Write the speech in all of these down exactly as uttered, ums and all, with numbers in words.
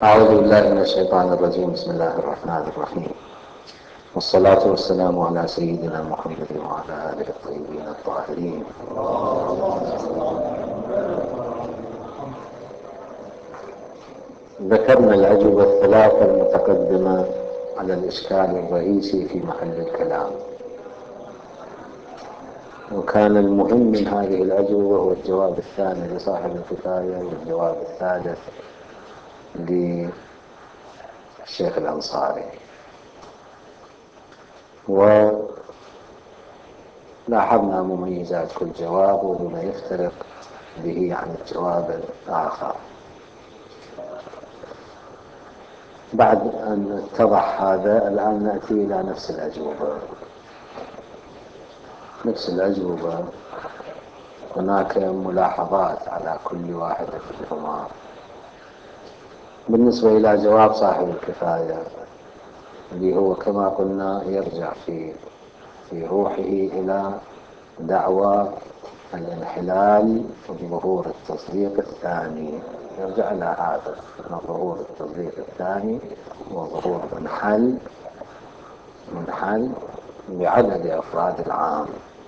أعوذ بالله من الشيطان الرجيم. بسم الله الرحمن الرحيم، والصلاة والسلام على سيدنا محمد وعلى آله الطيبين الطاهرين. ذكرنا الأجوبة الثلاثة المتقدمة على الإشكال الرئيسي في محل الكلام، وكان المهم من هذه الأجوبة هو الجواب الثاني لصاحب الكفاية، والجواب الثالث للشيخ الأنصاري. ولاحظنا مميزات كل جواب وبما يفترق به عن الجواب الآخر. بعد أن اتضح هذا، الآن نأتي إلى نفس الأجوبة. نفس الأجوبة هناك ملاحظات على كل واحدة منهما. بالنسبة إلى جواب صاحب الكفاية، اللي هو كما قلنا يرجع في في روحه إلى دعوى الانحلال وظهور التصديق الثاني، يرجع إلى هذا أن ظهور التصديق الثاني وظهور منحل منحل بعدد أفراد العام.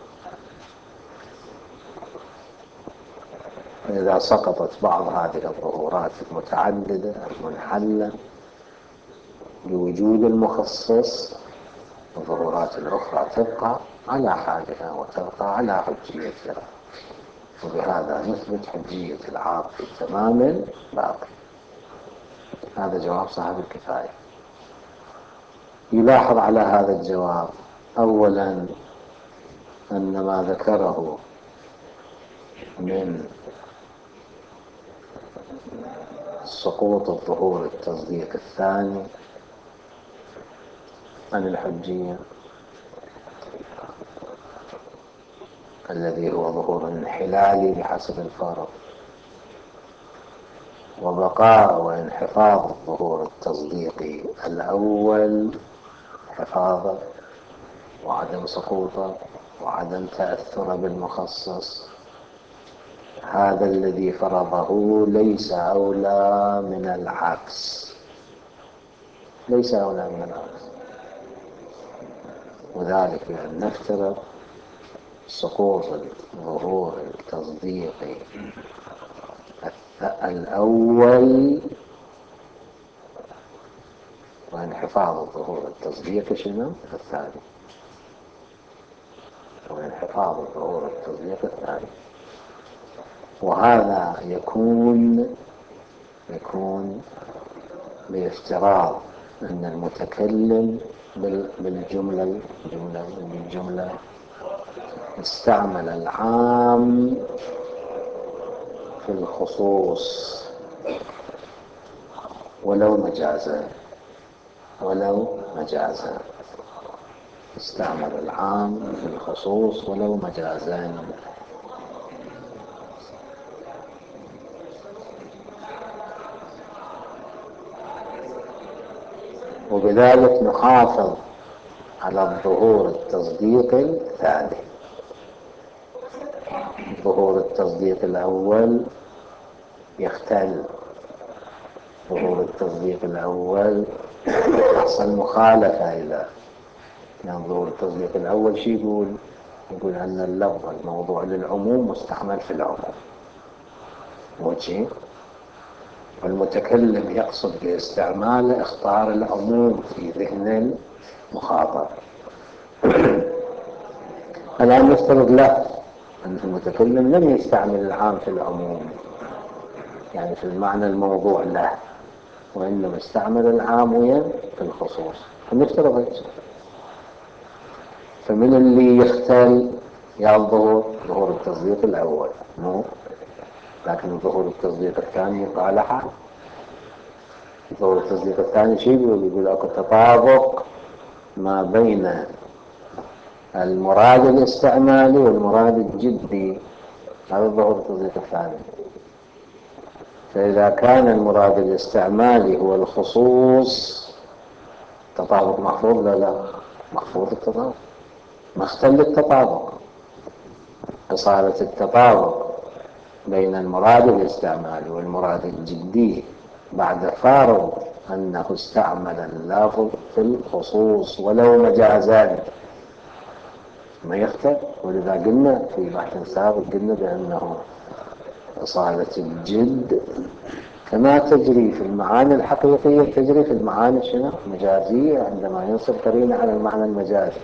فإذا سقطت بعض هذه الظهورات المتعددة المنحلة بوجود المخصص، الظهورات الأخرى تبقى على حالها وتبقى على حجيتها، وبهذا نثبت حجية العام في تمام باقي. هذا جواب صاحب الكفاية. يلاحظ على هذا الجواب أولا أن ما ذكره من سقوط الظهور التصديق الثاني عن الحجية الذي هو ظهور انحلالي بحسب الفارق، وبقاء وانحفاظ الظهور التصديقي الأول حفاظا وعدم سقوطا وعدم تأثر بالمخصص، هذا الذي فرضه ليس أولى من العكس، ليس أولى من العكس. وذلك بأن نفترض سقوط الظهور التصديقي الأول وانحفاظ الظهور التصديقي شنو الثاني، وانحفاظ الظهور التصديقي الثاني. وهذا يكون يكون بافتراض أن المتكلم بالجملة بالجملة استعمل العام في الخصوص ولو مجازا، ولو مجازا استعمل العام في الخصوص ولو مجازا. وبذلك نحافظ على الظهور التصديقي الثاني. ظهور التصديق الأول يختل، ظهور التصديق الأول يحصل مخالفة إلى يعني ظهور التصديق الأول شي يقول يقول أن اللفظ الموضوع للعموم مستعمل في العموم، وشي والمتكلم يقصد باستعماله اختار العموم في ذهن المخاطب. الآن نفترض لا، أن المتكلم لم يستعمل العام في العموم يعني في المعنى الموضوع له، وإنما استعمل العام وين في الخصوص. فنفترض هيك، فمن اللي يختل يظهر ظهور التصديق الأول مو، لكن ظهور التصديق الثاني قال حال. ظهور التصديق الثاني شيء يقول يقول اكو تطابق ما بين المراد الاستعمالي والمراد الجدي، هذا ظهور التصديق الثاني. فإذا كان المراد الاستعمالي هو الخصوص، تطابق محفوظ لا لا محفوظ التطابق، ما اختل التطابق. فصارت التطابق بين المراد الاستعمالي والمراد الجدي بعد فرض أنه استعمل اللفظ في الخصوص ولو مجازا ما يختلف. ولذا قلنا في بحث سابق قلنا بأنه أصالة الجد كما تجري في المعاني الحقيقية تجري في المعاني شنو؟ المجازية، عندما ينصب قرينة على المعنى المجازي.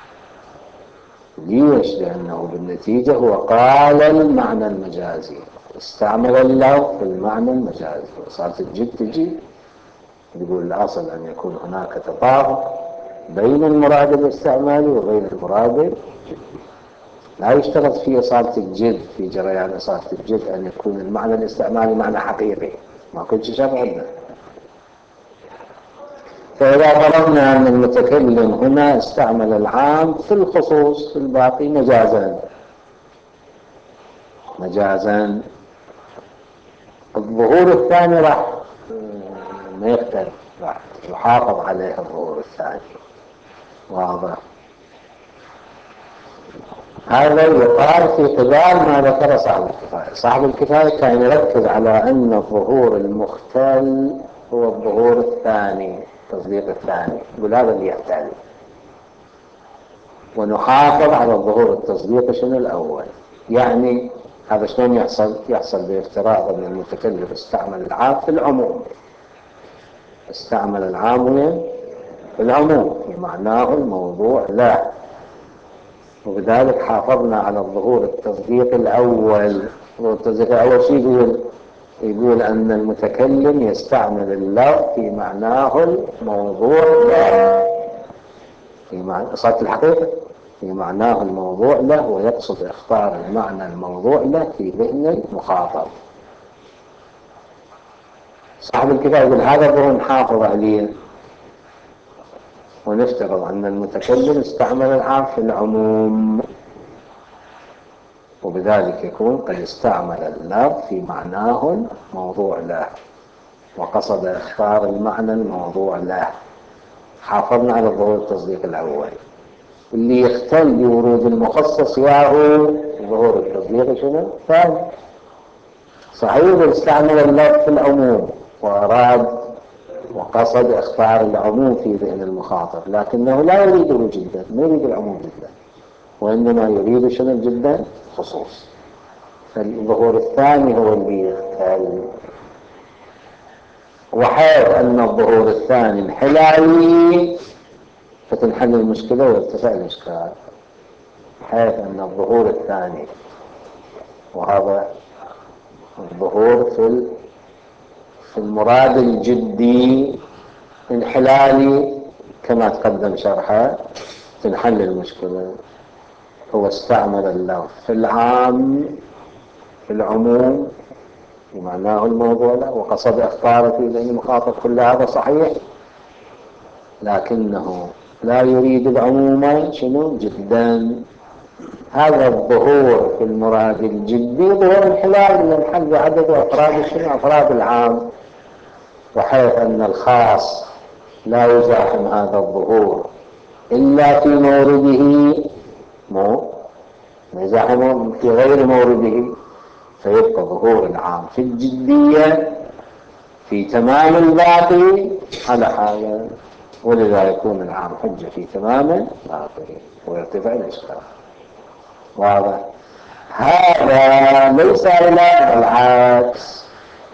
ليش؟ لأنه بالنتيجة هو قال المعنى المجازي، استعمل اللفظ في المعنى المجازي. أصالة الجد تجي يقول الأصل أن يكون هناك تطابق بين المراد الاستعمالي وبين المراد الجدي. لا يشترط في إصالة الجد، في جريان إصالة الجد، أن يكون المعنى الاستعمالي معنى حقيقي، ما كنت شرط عندنا. فإذا فرضنا أن المتكلم هنا استعمل العام في الخصوص في الباقي مجازا مجازا الظهور الثاني راح ما يختلف، راح يحافظ عليه الظهور الثاني. واضح؟ هذا يقال في قبال ما ذكر صاحب الكفاية. صاحب الكفاية كان يركز على أن الظهور المختل هو الظهور الثاني، التصديق الثاني، يقول هذا اللي يختل، ونحافظ على الظهور التصديق شنو الأول. يعني هذا شلون يحصل؟ يحصل بافتراض أن المتكلم استعمل العام في العموم، استعمل العام في العموم في معناه الموضوع لا، وبذلك حافظنا على الظهور التصديق الأول. التصديق الأول شو يقول؟ يقول أن المتكلم يستعمل اللفظ في معناه الموضوع له، في معنى إصالة الحقيقة في معناه الموضوع له، ويقصد إخطار المعنى الموضوع له في ذهن المخاطب. صاحب الكتاب يقول هذا ظهور نحافظ عليه، ونفترض أن المتكلم استعمل العام في العموم، وبذلك يكون قد استعمل اللفظ في معناه الموضوع له وقصد اختار المعنى الموضوع له. حافظنا على ظهور التصديق الأول. اللي يختل بورود المخصص ياهو ظهور التصديق شنو؟ ثاني. صحيح استعمل اللفظ في العموم وأراد وقصد اختار العموم في ذهن المخاطب، لكنه لا يريده جدا، ما يريد العموم جدا، وإنما يريد شنو جدا؟ خصوص. فالظهور الثاني هو اللي يختل. وحيث أن الظهور الثاني انحلالي فتنحل المشكلة ويرتفع الإشكال. حيث أن الظهور الثاني، وهذا الظهور في في المراد الجدي انحلالي كما تقدم شرحه، تنحل المشكلة. هو استعمل اللفظ في العام في العموم بمعناه الموضوع له وقصد اختاره في ذهن المخاطب، كل هذا صحيح، لكنه لا يريد العموم شنو جدا. هذا الظهور في المراد الجدي ظهور انحلال من حل عدد افراد شنو؟ افراد العام. وحيث ان الخاص لا يزاحم هذا الظهور الا في مورده، مو يزاحمه في غير مورده، فيبقى ظهور العام في الجدية في تمام الباقي على حاله، ولذا يكون العام حجة في تمام الباقي ويرتفع الإشكال. واضح؟ هذا ليس إلا العكس.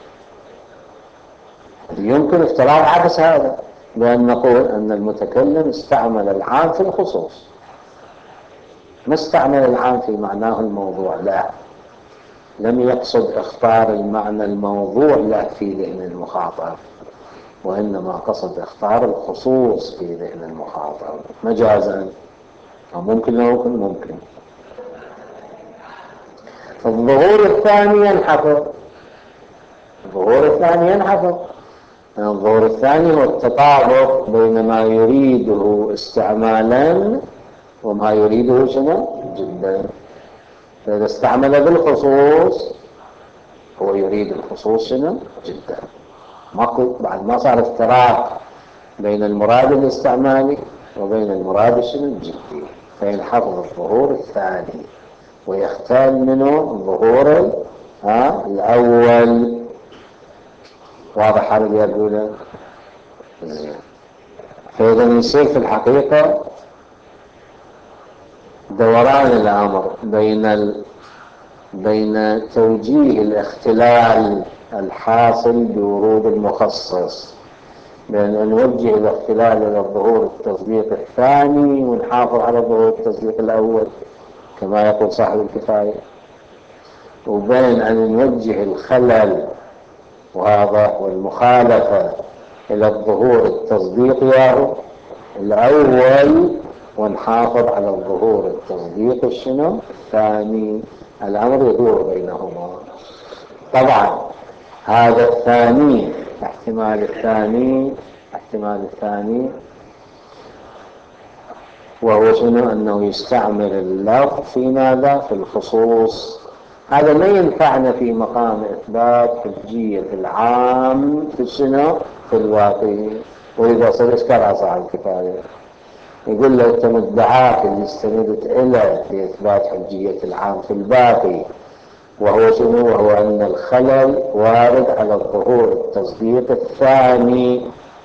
يمكن افتراض عكس هذا، بأن نقول أن المتكلم استعمل العام في الخصوص، ما استعمل العام في معناه الموضوع لا، لم يقصد اختار المعنى الموضوع له في ذهن المخاطب، وإنما قصد اختار الخصوص في ذهن المخاطب مجازا. أو ممكن أو ممكن ممكن الظهور الثاني ينحفظ. الظهور الثاني ينحفظ الظهور الثاني هو التطابق بين ما يريده استعمالا وما يريده شنو جدا. فإذا استعمل بالخصوص هو يريد الخصوص شنو جدا، ماكو بعد ما صار افتراق بين المراد الاستعمالي وبين المراد شنو الجدي، فينحفظ الظهور الثاني ويختال منه الظهور ها الأول. واضح هذا اللي يقوله؟ زين. فإذا يصير في الحقيقة دوران الأمر بين ال... بين توجيه الاختلال الحاصل بورود المخصص، بأن نوجه الاختلال إلى ظهور التصديق الثاني ونحافظ على ظهور التصديق الأول كما يقول صاحب الكفاية، وبين أن نوجه الخلل وهذا والمخالفة إلى الظهور التصديق ياهو الأول ونحافظ على الظهور التصديق الشنو الثاني. الأمر يدور بينهما. طبعا هذا الثاني احتمال الثاني احتمال الثاني وهو شنو؟ أنه يستعمل اللفظ في ماذا؟ في الخصوص. هذا ما ينفعنا في مقام إثبات حجية العام في شنو؟ في الواقع. وإذا صار إشكال على صاحب الكفاية يقول له أنت مدعاك اللي استندت إلى في إثبات حجية العام في الباقي وهو شنو؟ وهو أن الخلل وارد على الظهور التصديق الثاني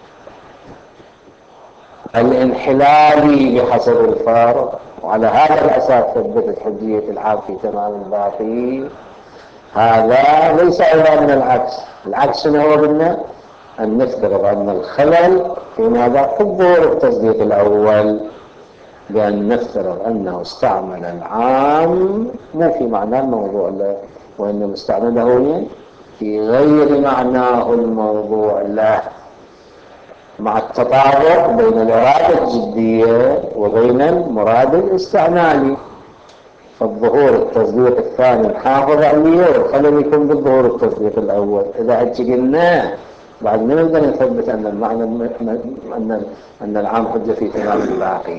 الانحلالي بحسب الفارق، وعلى هذا الأساس ثبتت حجية العام في تمام الباقي. هذا ليس أيضا من العكس. العكس شنو هو؟ قلنا أن نفترض أن الخلل في ماذا؟ في الظهور التصديق الأول، بأن نفترض أنه استعمل العام مو في معنى الموضوع له، وإنما استعمله في غير معناه الموضوع له، مع التطابق بين الإرادة الجدية وبين المراد الاستعمالي. فالظهور التصديق الثاني نحافظ عليه والخلل يكون بالظهور التصديق الأول. إذا هيك قلنا بعد ما نقدر نثبت أن المعنى أن أن العام حجة في تمام الباقي.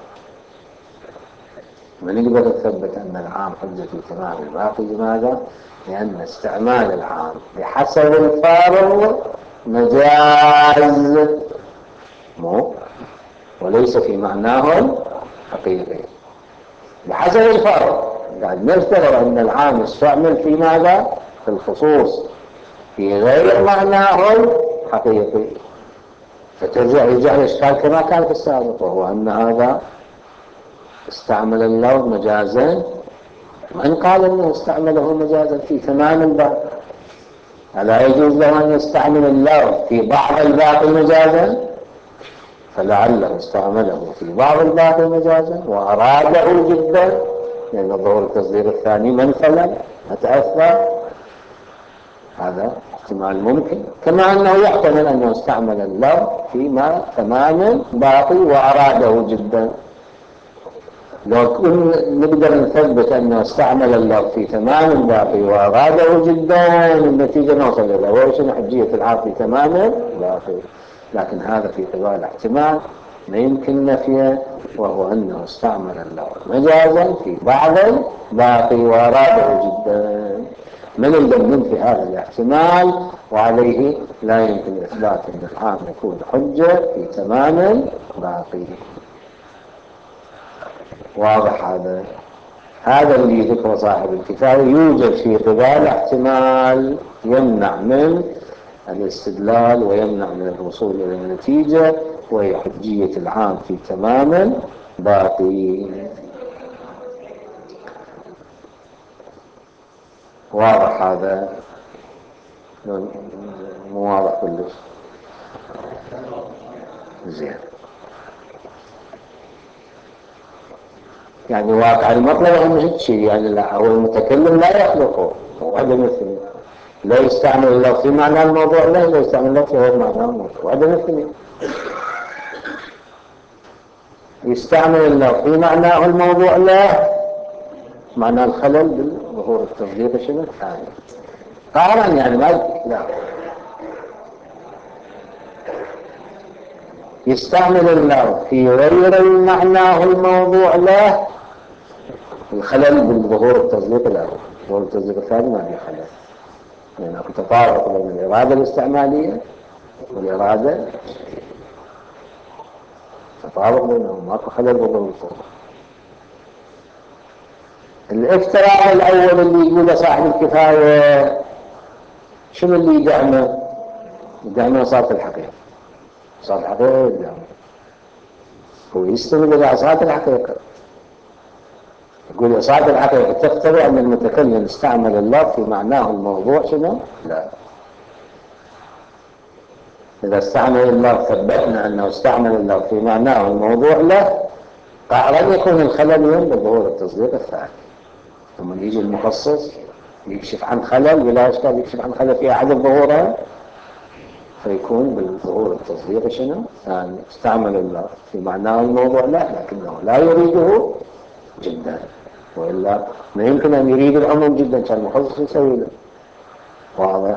ما نقدر نثبت أن العام حجة في تمام الباقي. لماذا؟ لأن استعمال العام بحسب الفارق مجاز مو وليس في معناه حقيقي. بحسب الفارق قاعد نفترض أن العام يستعمل في ماذا؟ في الخصوص في غير معناه الحقيقي. فترجع يرجع الإشكال كما كان في السابق، وهو أن هذا استعمل اللفظ مجازا. من قال أنه استعمله مجازا في تمام الباقي؟ ألا يجوز له أن يستعمل اللفظ في بعض الباقي مجازا؟ فلعله استعمله في بعض الباقي مجازا وأراده جدا، لأن ظهور التصديق الثاني منفلا أتأثر. هذا احتمال ممكن، كما أنه يحتمل أنه استعمل اللفظ فيما تمام باقي وأراده جدا. لو كنا نقدر نثبت أنه استعمل اللفظ في تمام الباقي وأراده جدا النتيجة نوصل إلى وش حجية العام في تمام الباقي. لكن هذا في قبال احتمال ما يمكن نفيه، وهو أنه استعمل اللفظ مجازا في بعض الباقي وأراده جدا. من نقدر ننفي هذا الاحتمال، وعليه لا يمكن إثبات أن العام يكون حجة في تمام الباقي. واضح هذا؟ هذا اللي ذكر صاحب الكفاية. يوجد في قبال احتمال يمنع من الاستدلال ويمنع من الوصول إلى النتيجة، وهي حجية العام في تمام باقي. واضح هذا؟ مو واضح كلش؟ زين. يعني واقع المطلب أهم هيك شيء، يعني لا هو المتكلم لا يخلقه، وهذا مثل لا يستعمل الله في معنى الموضوع لا لا يستعمل الله في غير معنى الموضوع، وهذا مثل يستعمل الله في معناه الموضوع لا معنى الخلل بالظهور التصديق شنو الثاني قارن، يعني ما لا يستعمل الله في غير معناه الموضوع لا الخلل بالظهور التصديق الأول. ظهور التصديق الثاني ما في خلل، لأنه يعني تطابق بين الإرادة الاستعمالية والإرادة تطابق بينهم، ماكو خلل بالظهور التصديق. الافتراء الأول اللي يقول صاحب الكفاية شنو اللي يدعمه؟ دائما إصالة الحقيقة، إصالة الحقيقة دائما هو يستند إلى إصالة الحقيقة. يقول إصالة الحقيقة تقتضي أن المتكلم استعمل اللفظ في معناه الموضوع شنو؟ لا. إذا استعمل اللفظ ثبتنا أنه استعمل اللفظ في معناه الموضوع له، قد يكون الخلل يوم بظهور التصديق الثاني. ثم يجي المخصص يكشف عن خلل بلا إشكال، يكشف عن خلل في أحد الظهورات، فيكون بالظهور التصديق شنو؟ يعني استعمل اللفظ في معناه الموضوع له لكنه لا يريده جدا، وإلا ما يمكن أن يريد العموم جدا كان المخصص يسوي له. واضح؟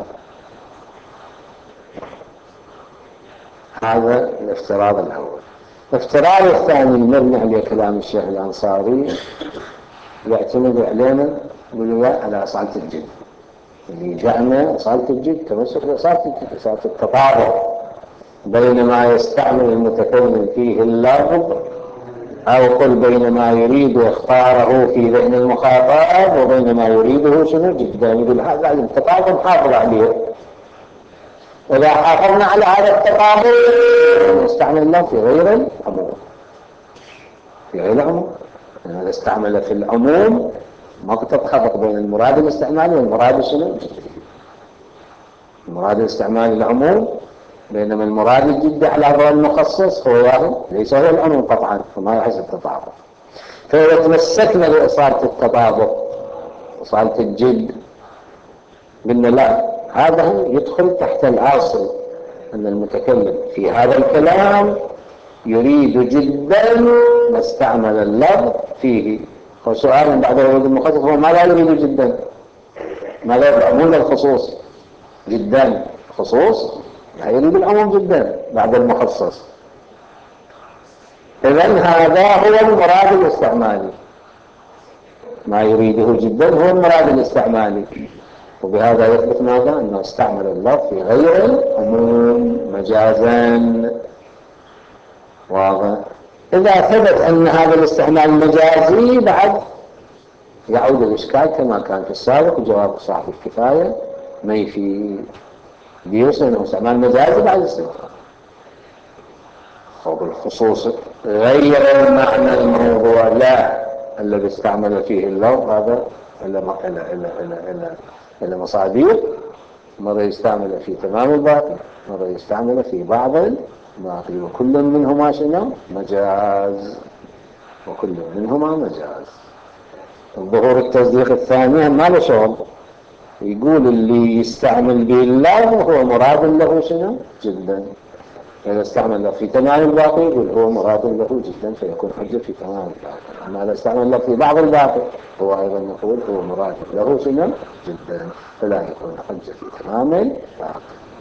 هذا الافتراض الأول. الافتراض الثاني المبني على كلام الشيخ الأنصاري يعتمد علينا بالولاء على أصالة الجد، اللي جاءنا أصالة الجد تمسك بأصالة الجد، أصالة التطابق بين ما يستعمل المتكلم فيه اللفظ، أو قل بين ما يريد اختاره في ذهن المخاطب وبين ما يريده شنو جدا. يقول هذا التطابق حافظ عليه. إذا حافظنا على هذا التطابق نستعمل اللفظ في غير العموم، في غير العموم. يعني إذا استعمل في العموم ما تتخبط بين المراد الاستعمالي والمراد شنو؟ المراد الاستعمالي العموم، بينما المراد الجدي على الرأي المخصص هو واحد ليس هو العموم قطعا، فما يحس التطابق. فإذا تمسكنا بإصالة التطابق إصالة الجد قلنا لا، هذا يدخل تحت الأصل أن المتكلم في هذا الكلام يريد جدا ما استعمل اللفظ فيه. وسؤال بعد ورود المخصص هو ما لا يريد جدا؟ ما لا يريد الخصوص جدا؟ خصوص لا يريد العموم جدا بعد المخصص. إذن هذا هو المراد الاستعمالي، ما يريده جدا هو المراد الاستعمالي. وبهذا يثبت ماذا؟ أنه استعمل اللفظ في غير العموم مجازا. واضح؟ إذا ثبت أن هذا الاستعمال مجازي بعد يعود الإشكال كما كان في السابق، وجواب صاحب الكفاية ما يفي بيوصل أنه استعمال مجازي بعد الاستغفار. وبالخصوص غير المعنى الموضوع لا الذي استعمل فيه اللفظ هذا إلا إلا إلا إلا إلا إلا مصاديق، مرة يستعمل في تمام الباقي، مرة يستعمل في بعض الباقي، وكل منهما شنو؟ مجاز، وكل منهما مجاز. الظهور التصديق الثاني ما له شغل، يقول اللي يستعمل به اللفظ هو مراد له شنو؟ جدا. إذا استعمل له في تمام الباقي يقول هو مراد له جدا فيكون حجة في تمام الباقي. أما إذا استعمل له في بعض الباقي هو أيضا نقول هو مراد له شنو؟ جدا، فلا يكون حجة في تمام الباقي.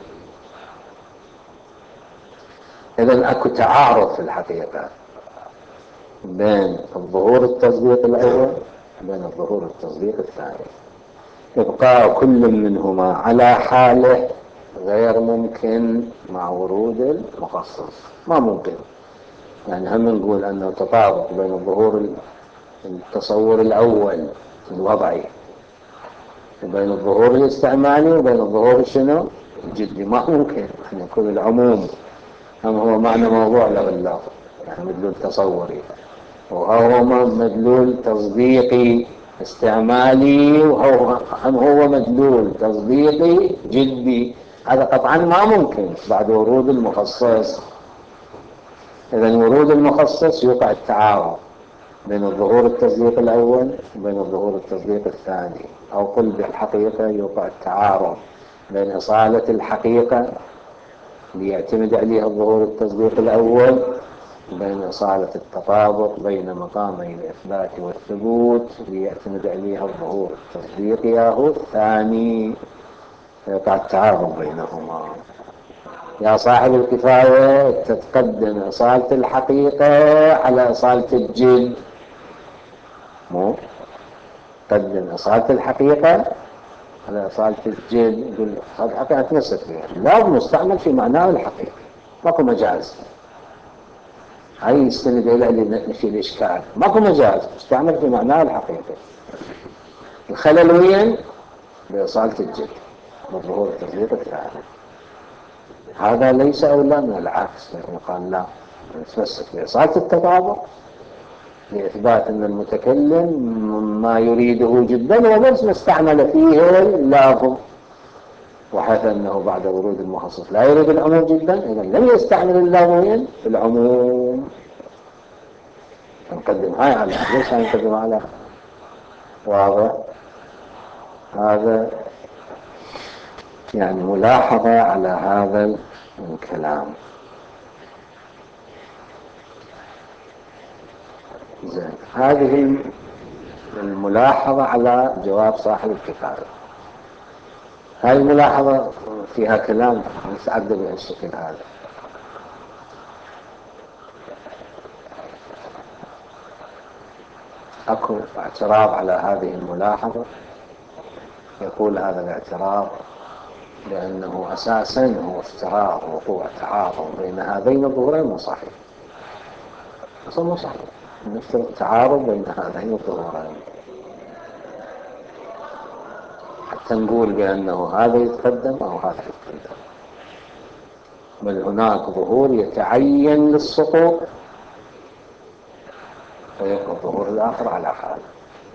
إذن أكو تعارض في الحقيقة بين الظهور التصديق الأول وبين الظهور التصديق الثاني. إبقاء كل منهما على حاله غير ممكن مع ورود المخصص، ما ممكن. يعني هم نقول أنه تطابق بين الظهور التصور الأول الوضعي وبين الظهور الاستعمالي وبين الظهور شنو؟ الجدي، ما ممكن أن يكون العموم هم هو معنى موضوع له اللفظ يعني مدلول تصوري، وهو مدلول تصديقي استعمالي، وهو هم هو مدلول تصديقي جدي. هذا قطعا ما ممكن بعد ورود المخصص. إذا ورود المخصص يوقع التعارض بين الظهور التصديق الأول وبين الظهور التصديق الثاني، أو قل بالحقيقة يوقع التعارض بين إصالة الحقيقة ليعتمد عليها الظهور التصديق الأول وبين إصالة التطابق بين مقامي الإثبات والثبوت ليعتمد عليها الظهور التصديقي أو الثاني، يقع التعارض بينهما. يا صاحب الكفاية تتقدم إصالة الحقيقة على إصالة الجد، مو تقدم إصالة الحقيقة على إصالة الجد. يقول إصالة الحقيقة تمسك فيها لازم نستعمل في معناه الحقيقي، ماكو مجاز. هاي يستند إلى اللي نفي الإشكال، ماكو مجاز، استعمل في معناه الحقيقي. الخلل وين؟ بإصالة الجد بالظهور التصديق الثاني. هذا ليس أولى من العكس، لكن قال لا، نتمسك بإصالة التطابق لإثبات أن المتكلم ما يريده جدا وبس استعمل فيه اللافظ، وحيث أنه بعد ورود المخصص لا يريد العموم جدا، إذا لم يستعمل اللافظين في العموم. نقدم هاي على ليش نقدم على واضح. هذا يعني ملاحظة على هذا الكلام. زين، هذه الملاحظة على جواب صاحب الكفاية. هذه الملاحظة فيها كلام نتعدى بهالشكل هذا. أكو اعتراض على هذه الملاحظة، يقول هذا الاعتراض لأنه أساسا هو افتراض وقوع تعارض بين هذين الظهورين مو صحيح. أصلا مو صحيح نفترض تعارض بين هذين الظهورين حتى نقول بأنه هذا يتقدم أو هذا يتقدم، بل هناك ظهور يتعين للسقوط ويبقى الظهور الآخر على حاله.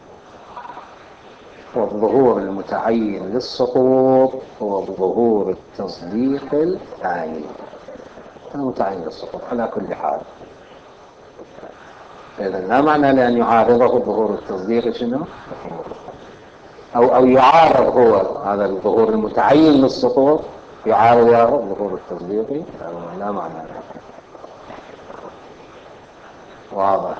والظهور المتعين للسقوط هو ظهور التصديق الثاني، المتعين للسقوط على كل حال. إذا لا معنى لأن يعارضه الظهور التصديقي شنو؟ أو أو يعارض هو هذا الظهور المتعين للسقوط يعارض الظهور التصديقي، لا معنى له. واضح.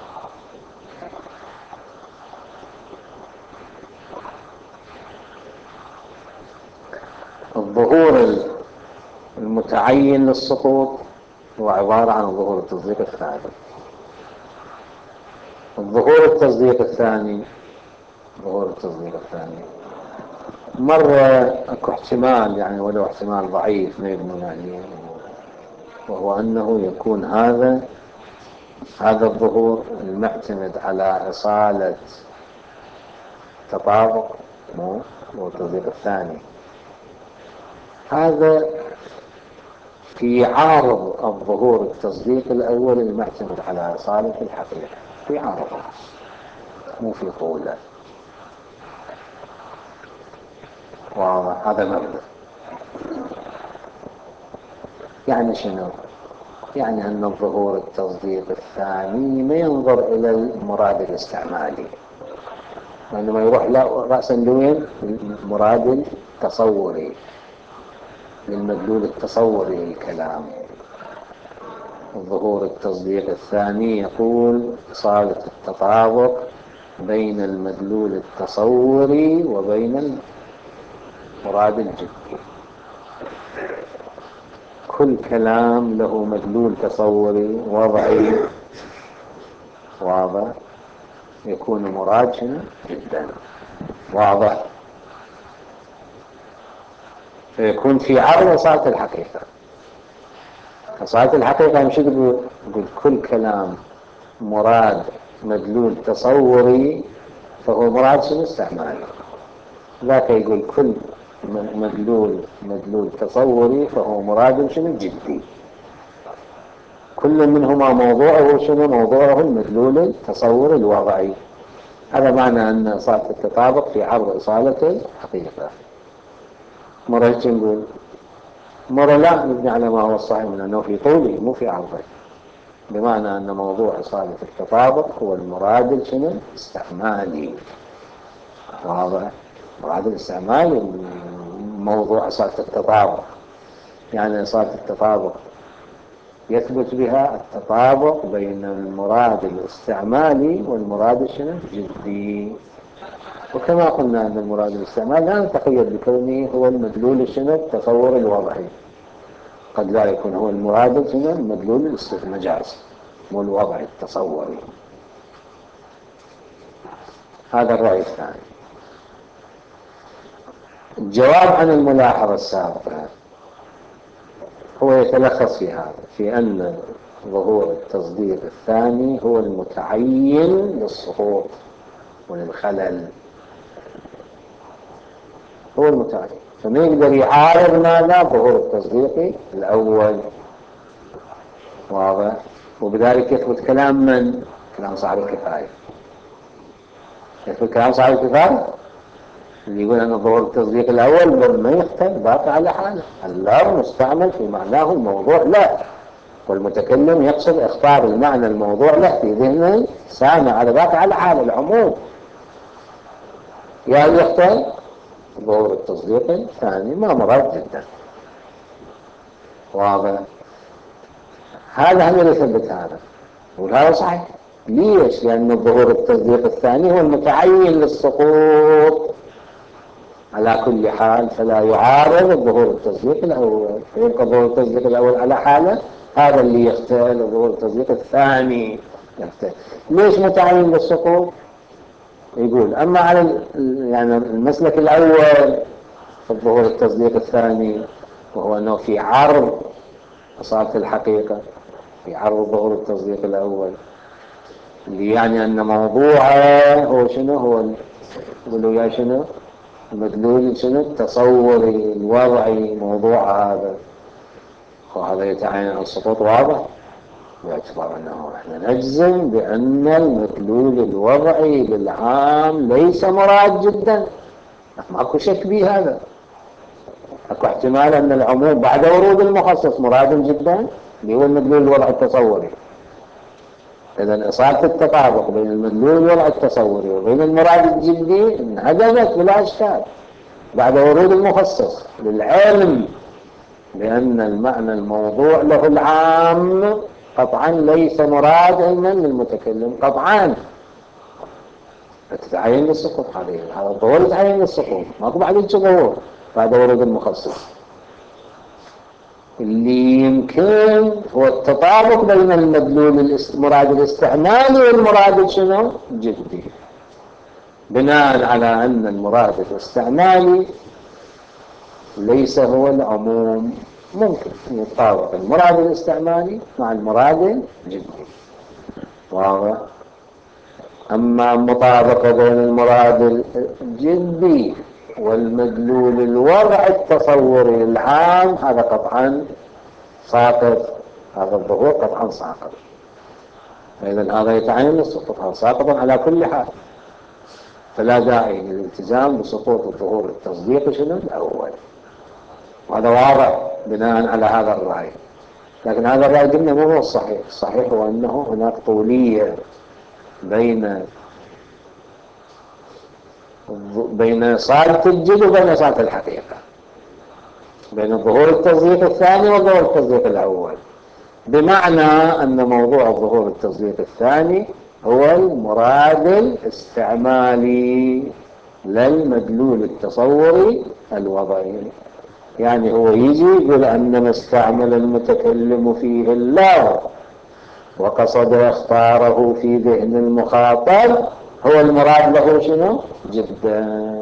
الظهور المتعين للسقوط هو عبارة عن ظهور التصديق الثاني. الظهور التصديق الثاني ظهور التصديق الثاني مرة اكو احتمال، يعني ولو احتمال ضعيف ما يبنون عليه، وهو أنه يكون هذا هذا الظهور المعتمد على إصالة تطابق مو والتصديق الثاني، هذا في عارض الظهور التصديق الأول المعتمد على إصالة الحقيقة، في عارض مو في طوله. وهذا مبدأ. يعني شنو؟ يعني أن الظهور التصديق الثاني ما ينظر إلى المراد الاستعمالي، وإنما يروح رأسا لوين؟ المراد التصوري، للمدلول التصوري للكلام. الظهور التصديق الثاني يقول إصالة التطابق بين المدلول التصوري وبين المراد الجدي. كل كلام له مدلول تصوري وضعي واضح يكون مراد شنو جدا واضح، فيكون في عرض إصالة الحقيقة. إصالة الحقيقة مش يقول كل كلام مراد مدلول تصوري فهو مراد شنو استعمالي، ذاك يقول كل مدلول مدلول تصوري فهو مراد شنو جدي. كل منهما موضوعه شنو؟ موضوعه المدلول التصوري الوضعي. هذا معنى أن إصالة التطابق في عرض إصالة الحقيقة. مرة نقول مرة لا نبني على ما هو الصحيح من أنه في طوله مو في عرضه، بمعنى أن موضوع إصالة التطابق هو المراد شنو؟ استعمالي. واضح؟ مراد الاستعمالي موضوع إصالة التطابق، يعني إصالة التطابق يثبت بها التطابق بين المراد الاستعمالي والمراد شنو؟ الجدي. وكما قلنا أن المراد الاستعمالي لا نتقيد بكونه هو المدلول شنو؟ التصور الوضعي، قد لا يكون هو المراد شنو؟ المدلول المجازي مو الوضعي التصوري. هذا الرأي الثاني. الجواب عن الملاحظة السابقة هو يتلخص في هذا، في أن ظهور التصديق الثاني هو المتعين للسقوط وللخلل، هو المتعين. فما يقدر يعارض ماذا؟ ظهور التصديق الأول. واضح؟ وبذلك يثبت كلام من؟ كلام صاحب الكفاية. يثبت كلام صاحب الكفاية اللي يقول أن ظهور التصديق الأول ما يختل باقي على حاله، اللفظ مستعمل في معناه الموضوع له، والمتكلم يقصد اختار المعنى الموضوع له في ذهنه سامع على باقي على حاله العموم. يا يختل ظهور التصديق الثاني ما مراد جدا. واضح؟ هذا هم اللي يثبت هذا، وهذا صحيح. ليش؟ لأن ظهور التصديق الثاني هو المتعين للسقوط على كل حال، فلا يعارض ظهور التصديق الأول، فيبقى ظهور التصديق الأول على حاله، هذا اللي يختل، وظهور التصديق الثاني يختل. ليش متعين للسقوط؟ يقول أما على يعني المسلك الأول ظهور التصديق الثاني، وهو أنه في عرض أصالة الحقيقة، في عرض ظهور التصديق الأول، اللي يعني أن موضوعه هو شنو؟ هو يقولوا يا شنو؟ المدلول شنو؟ التصوري الوضعي موضوع هذا، وهذا يتعين على السقوط. واضح؟ باعتبار أنه احنا نجزم بأن المدلول الوضعي للعام ليس مراد جدا، ماكو شك به هذا. اكو احتمال أن العموم بعد ورود المخصص مراد جدا اللي هو المدلول الوضعي التصوري. إذا إصابة التطابق بين المدلول الوضعي التصوري وبين المراد الجدي انهدمت بلا إشكال بعد ورود المخصص للعلم بأن المعنى الموضوع له العام قطعا ليس مراد علما للمتكلم قطعا، فتتعين للسقوط. هذه هذا الظهور يتعين للسقوط، ماكو بعد ظهور بعد ورود المخصص. اللي يمكن هو التطابق بين المدلول المراد الاستعمالي والمراد شنو؟ جدي، بناء على أن المراد الاستعمالي ليس هو العموم، ممكن يتطابق المراد الاستعمالي مع المراد الجدي. واضح؟ أما المطابقة بين المراد الجدي والمدلول الوضع التصوري العام هذا قطعا ساقط، هذا الظهور قطعا ساقط. فإذا هذا يتعين للسقوط، هذا ساقط على كل حال، فلا داعي للالتزام بسقوط الظهور التصديقي شنو الأول. وهذا واضح بناء على هذا الرأي. لكن هذا الرأي قلنا مو هو الصحيح. الصحيح هو أنه هناك طولية بين بين صالة الجد وبين صالة الحقيقة، بين ظهور التصديق الثاني وظهور التصديق الأول، بمعنى أن موضوع ظهور التصديق الثاني هو المراد الاستعمالي للمدلول التصوري الوضعي. يعني هو يجي يقول أنما استعمل المتكلم فيه اللفظ وقصد اختاره في ذهن المخاطب هو المراد له شنو؟ جدا.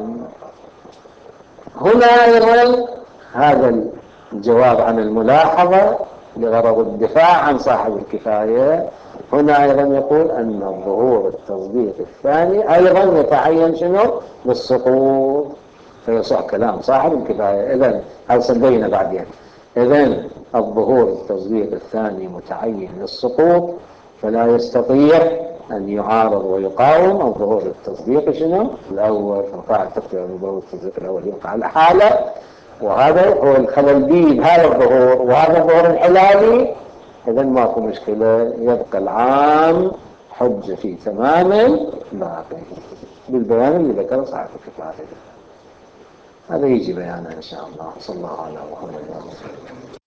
هنا أيضا هذا الجواب عن الملاحظة لغرض الدفاع عن صاحب الكفاية، هنا أيضا يقول أن الظهور التصديق الثاني أيضا يتعين شنو؟ بالسقوط، فيصح كلام صاحب الكفاية. إذن هذا سنبين بعدين. إذن الظهور التصديق الثاني متعين للسقوط، فلا يستطيع أن يعارض ويقاوم الظهور التصديق شنو؟ الأول. فالقاعدة تقتضي أن الظهور التصديق الأول يقع على حالة، وهذا هو الخلل به هذا الظهور، وهذا الظهور الحلالي. إذن ماكو مشكلة، يبقى العام حجة في تمام باقي بالبيان اللي ذكره صاحب الكفاية. هذا يجي بيانه إن شاء الله. صلى الله على محمد وسلم.